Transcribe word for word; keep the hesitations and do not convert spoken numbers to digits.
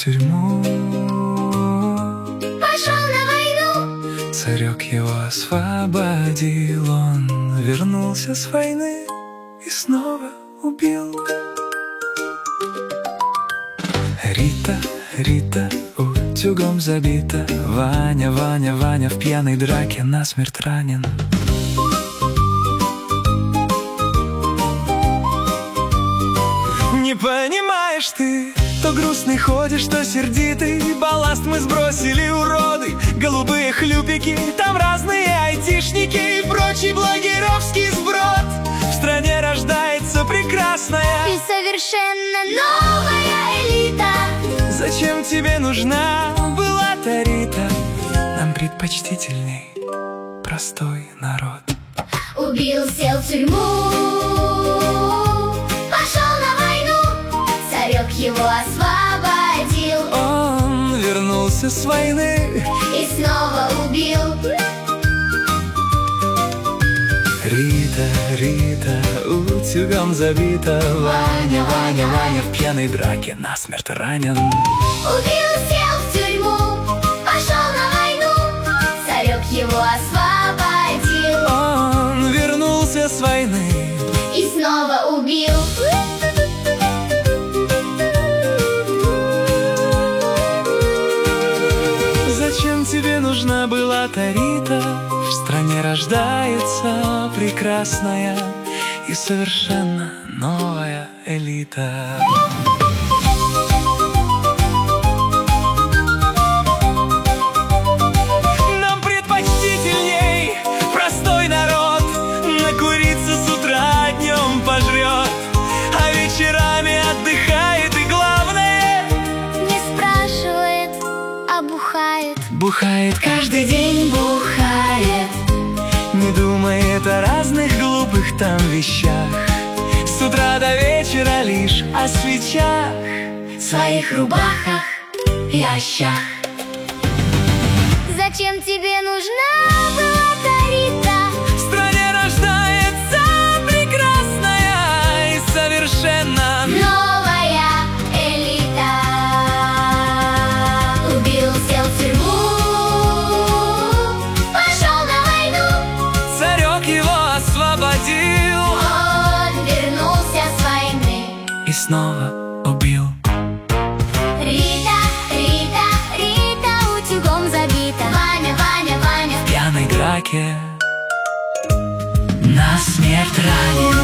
тюрьму, пошел на войну. царек его освободил. Он вернулся с войны и снова убил. Рита, Рита, утюгом забита. Ваня, Ваня, Ваня в пьяной драке насмерть ранен. Не понимаешь ты, то грустный ходишь, то сердитый. Балласт мы сбросили, уроды, голубые хлюпики. Там разные айтишники и прочий блогеровский сброд. В стране рождается прекрасная И совершенно новая элита. Зачем тебе нужна была-то Рита? Нам предпочтительней простой народ. Убил, сел в тюрьму, пошел на войну. Царек его освободил. Он вернулся с войны И снова убил. Рита, Рита, утюгом забита. Ваня, Ваня, Ваня в пьяной драке насмерть ранен. Убил, сел в тюрьму, пошел на войну. Царек его освободил. Он вернулся с войны И снова убил. Зачем тебе нужна была-то Рита? В стране рождается прекрасная и совершенно новая элита. Нам предпочтительней простой народ. Накуриться с утра, днем пожрет, а вечерами отдыхает. И главное, Не спрашивает, а бухает. бухает каждый день, бухает. Не думает о разных глупых там вещах. С утра до вечера лишь о свечах, Своих рубахах и ощах. Зачем тебе нужна была Рита? в стране рождается прекрасная и совершенно Новая элита. Убил, сел в тюрьму, пошел на войну. царек его освободил. Он вернулся с войны. И снова убил. Рита, Рита, Рита утюгом забита. Ваня, Ваня, Ваня В пьяной драке насмерть ранен.